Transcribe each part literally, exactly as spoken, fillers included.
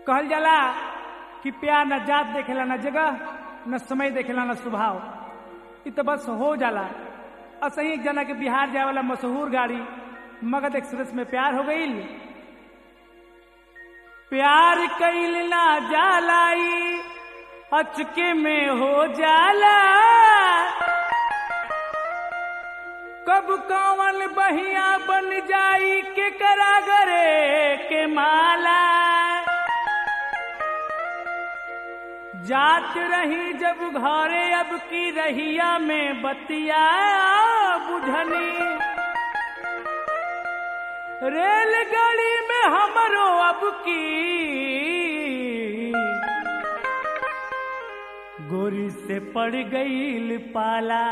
कहल जाला कि प्यार न जात देखेला, न जगह, न समय देखेला, न स्वभाव। इ तो बस हो जाला। असही एक जना के बिहार जाए वाला मशहूर गाड़ी मगध एक्सप्रेस में प्यार हो गई। प्यार कइल ना जालाई अचके में हो जाला, कब कौन बहिया बन जाई के करागरे के माला। जात रही जब घरे अब की रहिया में बतिया बुझनी, रेलगाड़ी में हमरो अब की गोरी से पड़ गईल पाला।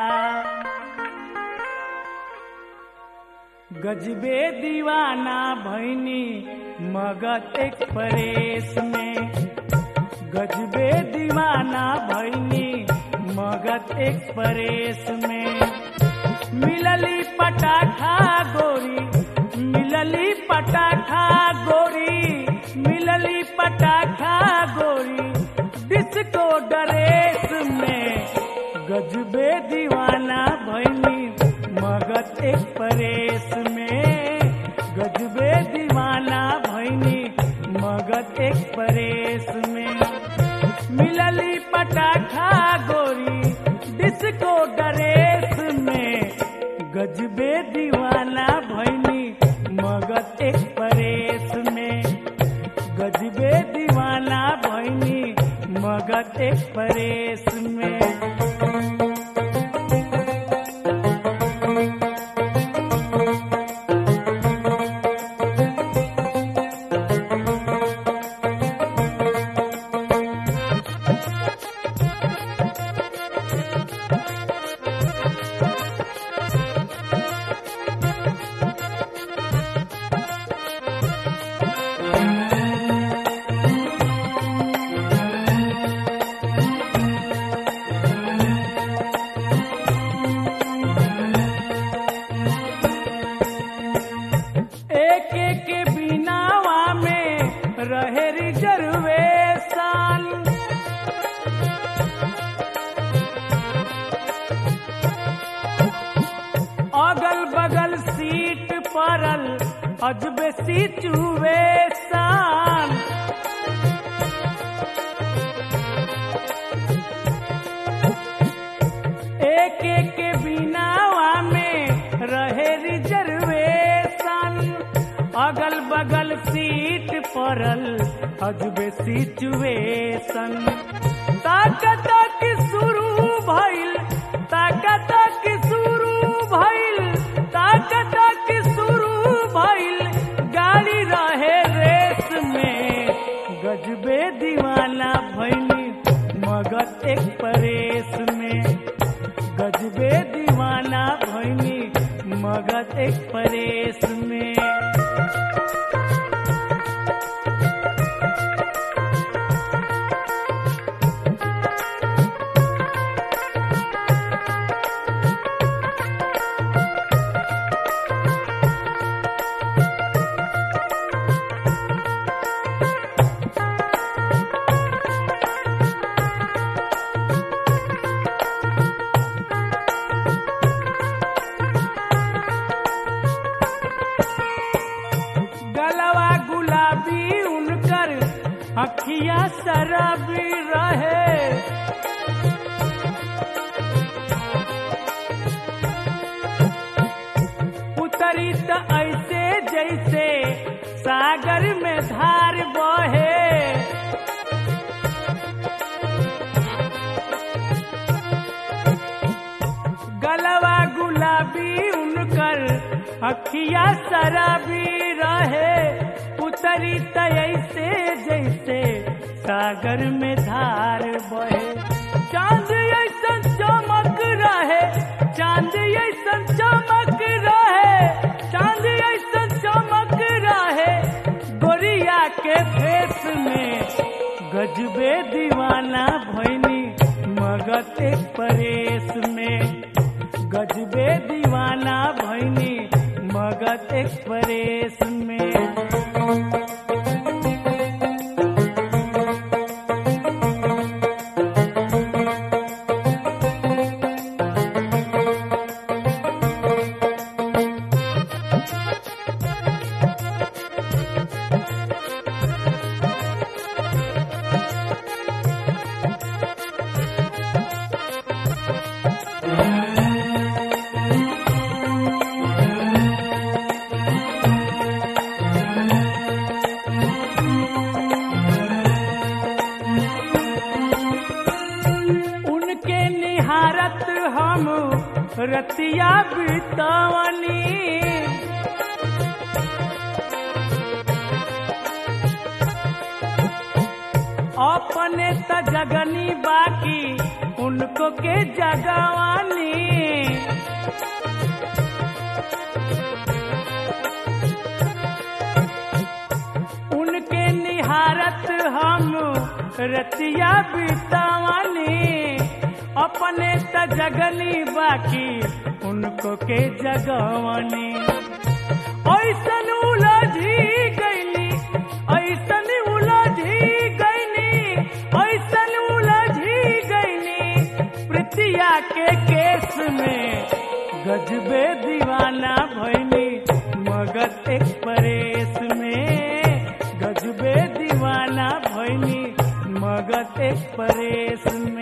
गजबे दीवाना भैनी मगध एक्सप्रेस में, गजबे दीवाना भैनी मगध एक्सप्रेस में। मिलली पटाखा गोरी, मिलली पटाखा गोरी, मिलली पटाखा गोरी डिस्को ड्रेस में। गजबे दीवाना भैनी मगध एक्सप्रेस में, गजबे दीवाना भैनी मगध एक्सप्रेस में। मिलली पटाखा गोरी डिस्को ड्रेस में, गजबे दीवाना भैनी मगध एक्सप्रेस में, गजबे दीवाना भैनी मगध एक्सप्रेस में। अगल बगल सीट परल अजबे सिचुएशन, एक एक के बिनावा में रहे रिजर्वेशन। अगल बगल सीट परल अजबे सिचुएशन। ताकत की शुरू भइल, ताकत की शुरू भइल, ताकत की शुरू भइल गाड़ी रहे रेस में। गजबे दीवाना भइनी मगध एक्सप्रेस में, गजबे दीवाना भइनी मगध एक्सप्रेस में। अखिया शराबी रहे, उतरी तो ऐसे जैसे सागर में धार बहे। गलवा गुलाबी उनकर अखिया शराबी रहे, उतरी तो ऐसे जैसे सागर में धार बहे। चांद ऐसन चमक रहे, चांद ऐसन चमक रहे, चांद ऐसन चमक रहे गोरिया के फेस में। गजबे दीवाना भइनी मगध एक्सप्रेस में, गजबे दीवाना भइनी मगध एक्सप्रेस में। हम रतिया बितवनी। अपने त जगनी बाकी उनको के जगवानी। उनके निहारत हम रतिया बितवनी। अपने त जगनी बाकी उनको के जगवानी। ऐसन उलझी गईली ऐसन उलझी गईली ऐसन उलझी गईली प्रीतिया के केस में। गजबे दीवाना भईनी मगध एक्सप्रेस में। गजबे दीवाना भईनी मगध एक्सप्रेस में।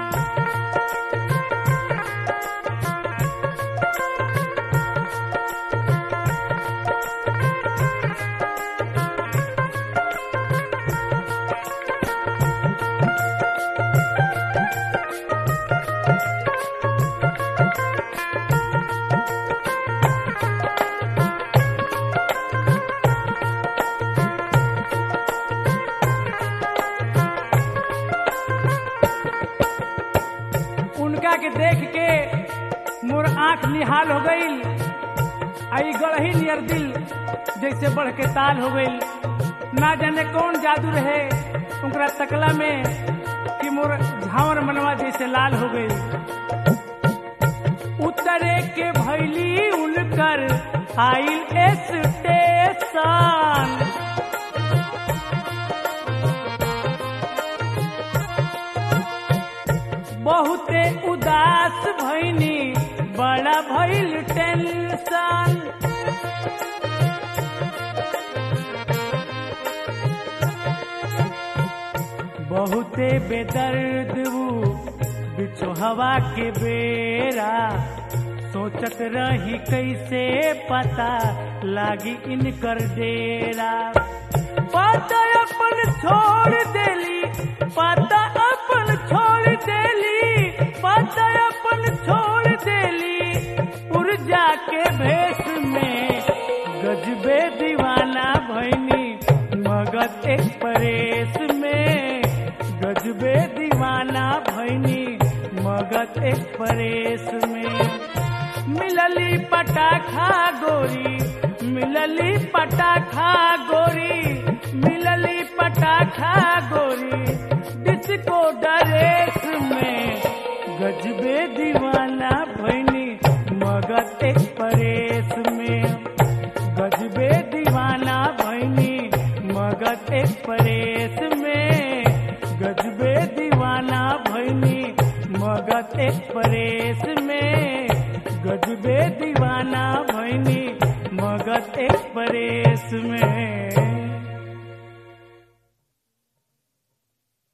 उनका के देख के मोर आंख निहाल हो गई। आई गढ़ही नियर दिल जैसे बढ़ के ताल हो गई। ना जाने कौन जादू रहे उनका तकला में कि मोर झावर मनवा जैसे लाल हो गई। उतरे के भैली उनकर आइल स्टेशन। बहुते उदास भईनी बड़ा भइल टेंशन। बहुते बेदर्द वो बिछो हवा के बेरा। सोचत रही कैसे पता लागी इनकर डेरा। पता अपन छोड़ देली पता अपन छोड़ देली पता अपन छोड़ देली ऊर्जा के भेष में। गजबे दीवाना भईनी मगध एक्सप्रेस में। गजबे दीवाना भईनी मगध एक्सप्रेस में। मिलली पटाखा गोरी मिलली पटाखा गोरी मिलली पटाखा गोरी डिस्को ड्रेस में। गजबे दीवाना भईनी मगध एक्सप्रेस में। गजबे दीवाना भईनी मगध एक्सप्रेस में। गजबे दीवाना भईनी मगध एक्सप्रेस में। गजबे दीवाना भईनी मगध एक्सप्रेस में।